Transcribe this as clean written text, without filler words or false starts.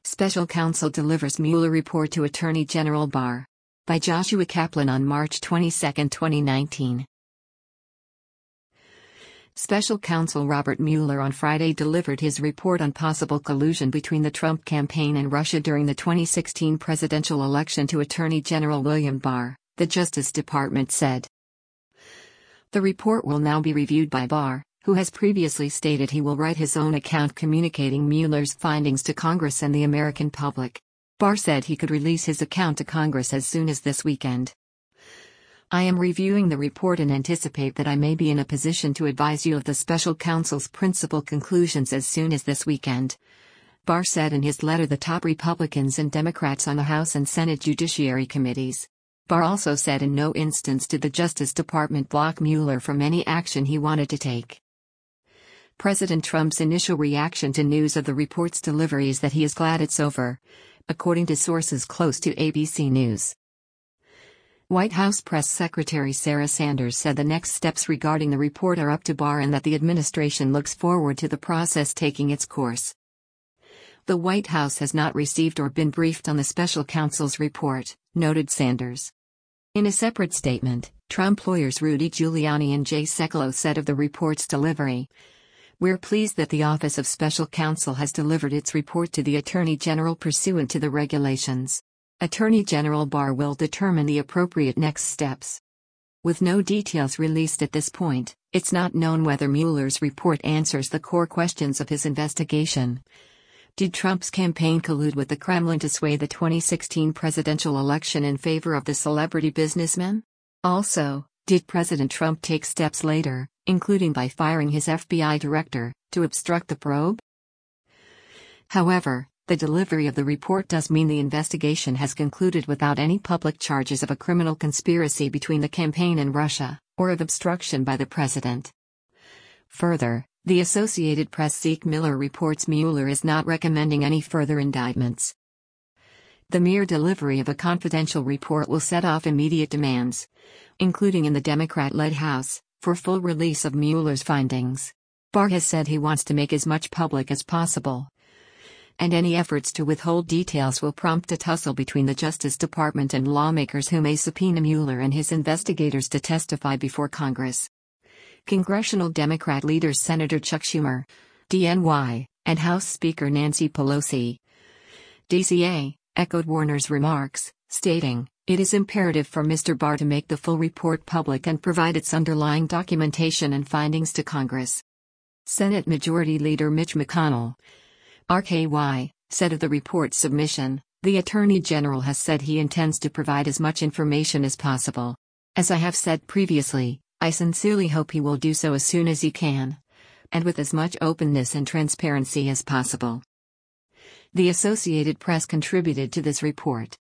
Special Counsel delivers Mueller report to Attorney General Barr. By Joshua Kaplan on March 22, 2019. Special Counsel Robert Mueller on Friday delivered his report on possible collusion between the Trump campaign and Russia during the 2016 presidential election to Attorney General William Barr, the Justice Department said. The report will now be reviewed by Barr, who has previously stated he will write his own account communicating Mueller's findings to Congress and the American public. Barr said he could release his account to Congress as soon as this weekend. I am reviewing the report and anticipate that I may be in a position to advise you of the special counsel's principal conclusions as soon as this weekend. Barr said in his letter the top Republicans and Democrats on the House and Senate Judiciary Committees. Barr also said in no instance did the Justice Department block Mueller from any action he wanted to take. President Trump's initial reaction to news of the report's delivery is that he is glad it's over, according to sources close to ABC News. White House Press Secretary Sarah Sanders said the next steps regarding the report are up to Barr and that the administration looks forward to the process taking its course. The White House has not received or been briefed on the special counsel's report, noted Sanders. In a separate statement, Trump lawyers Rudy Giuliani and Jay Sekulow said of the report's delivery, "We're pleased that the Office of Special Counsel has delivered its report to the Attorney General pursuant to the regulations. Attorney General Barr will determine the appropriate next steps." With no details released at this point, it's not known whether Mueller's report answers the core questions of his investigation. Did Trump's campaign collude with the Kremlin to sway the 2016 presidential election in favor of the celebrity businessman? Also, did President Trump take steps later, including by firing his FBI director, to obstruct the probe? However, the delivery of the report does mean the investigation has concluded without any public charges of a criminal conspiracy between the campaign and Russia, or of obstruction by the president. Further, the Associated Press Zeke Miller reports Mueller is not recommending any further indictments. The mere delivery of a confidential report will set off immediate demands, including in the Democrat-led House, for full release of Mueller's findings. Barr has said he wants to make as much public as possible, and any efforts to withhold details will prompt a tussle between the Justice Department and lawmakers who may subpoena Mueller and his investigators to testify before Congress. Congressional Democrat leaders Senator Chuck Schumer, DNY, and House Speaker Nancy Pelosi, DCA, echoed Warner's remarks, stating, "It is imperative for Mr. Barr to make the full report public and provide its underlying documentation and findings to Congress." Senate Majority Leader Mitch McConnell, RKY, said of the report's submission, "The Attorney General has said he intends to provide as much information as possible. As I have said previously, I sincerely hope he will do so as soon as he can, and with as much openness and transparency as possible." The Associated Press contributed to this report.